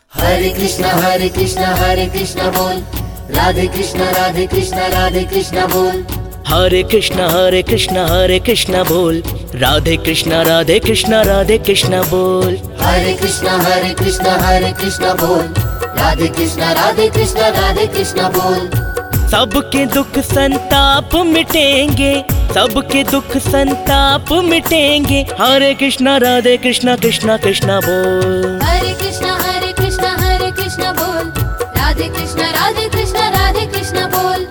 हरे कृष्णा बोल, राधे कृष्णा बोल। हरे कृष्णा बोल, राधे कृष्णा बोल। हरे कृष्णा बोल, राधे कृष्णा बोल। सबके दुख संताप मिटेंगे, सबके दुख संताप मिटेंगे। हरे कृष्णा राधे कृष्णा कृष्णा कृष्णा बोल। हरे कृष्णा बोल, राधे कृष्णा बोल।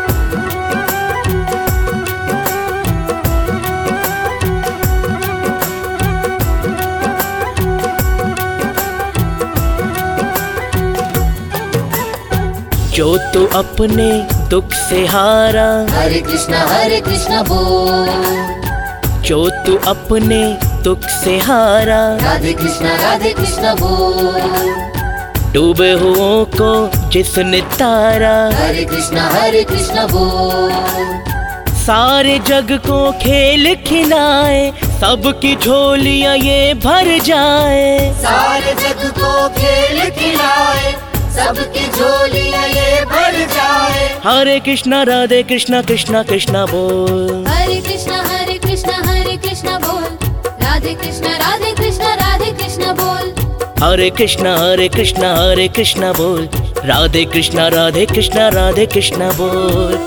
जो तू अपने दुख से हारा, हरे कृष्णा बोल। जो तू अपने दुख से हारा, राधे कृष्णा बोल। डूबे हुओं को जिसने तारा, हरे कृष्णा बोल। सारे जग को खेल खिलाए, सबकी झोलियां ये भर जाए। सारे जग को खेल खिलाए, सबकी झोलियां ये भर जाए। हरे कृष्णा राधे कृष्णा कृष्णा कृष्णा बोल। हरे कृष्णा बोल, राधे कृष्णा बोल। हरे कृष्णा बोल, राधे कृष्णा बोल।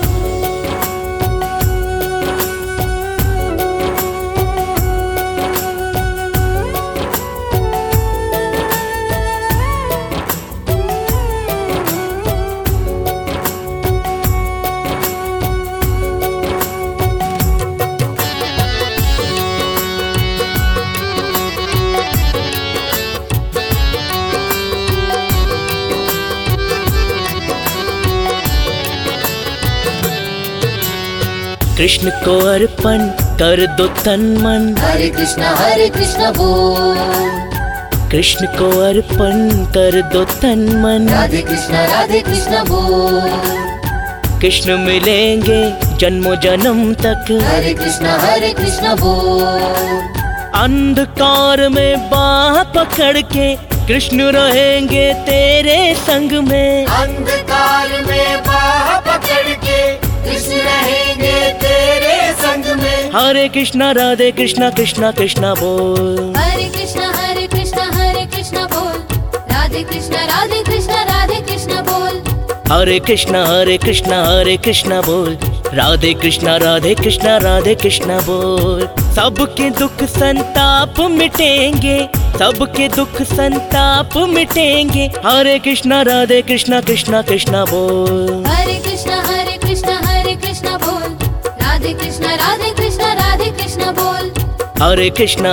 कृष्ण को अर्पण कर दो तन मन, हरे कृष्णा बोल। कृष्ण को अर्पण कर दो तन मन। राधे कृष्णा बोल। कृष्ण मिलेंगे जन्मों जन्म तक, हरे कृष्णा बोल। अंधकार में बाह पकड़ के कृष्ण रहेंगे तेरे संग में। अंधकार में बाह पकड़ के कृष्ण रहेंगे तेरे संग में। हरे कृष्णा राधे कृष्णा कृष्णा कृष्णा बोल। हरे कृष्णा बोल, राधे कृष्णा बोल। हरे कृष्णा बोल, राधे कृष्णा बोल। सबके दुख संताप मिटेंगे, सबके दुख संताप मिटेंगे। हरे कृष्णा राधे कृष्णा कृष्णा कृष्णा बोल। हरे कृष्णा बोल, राधे कृष्णा बोल। हरे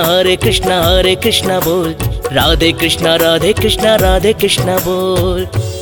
कृष्णा बोल, राधे कृष्णा बोल।